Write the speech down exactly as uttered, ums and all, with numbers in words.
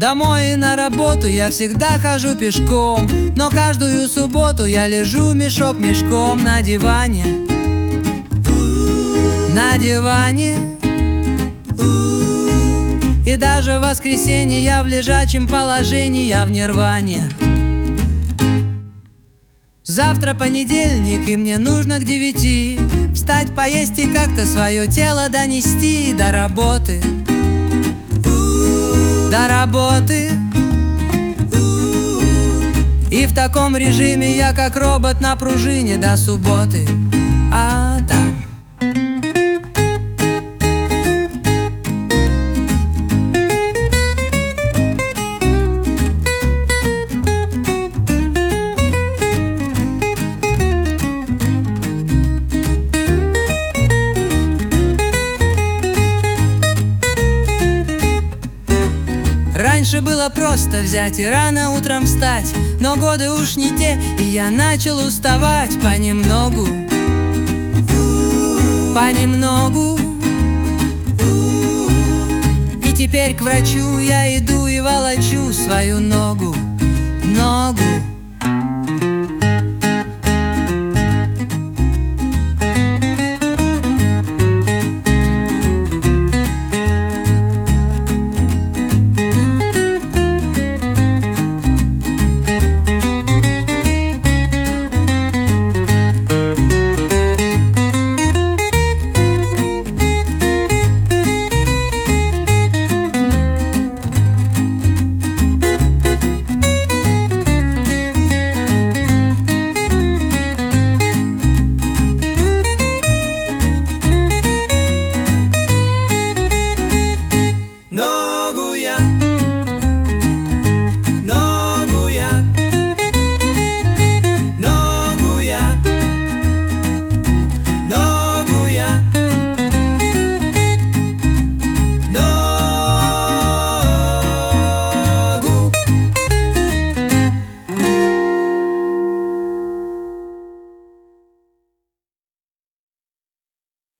Домой и на работу я всегда хожу пешком, но каждую субботу я лежу мешок мешком на диване. На диване. И даже в воскресенье я в лежачем положении, я в нирване. Завтра понедельник, и мне нужно к девяти встать, поесть и как-то свое тело донести до работы. До работы. И в таком режиме я как робот на пружине до субботы. А там раньше было просто взять и рано утром встать, но годы уж не те, и я начал уставать понемногу. Понемногу. И теперь к врачу я иду и волочу свою ногу. Ногу.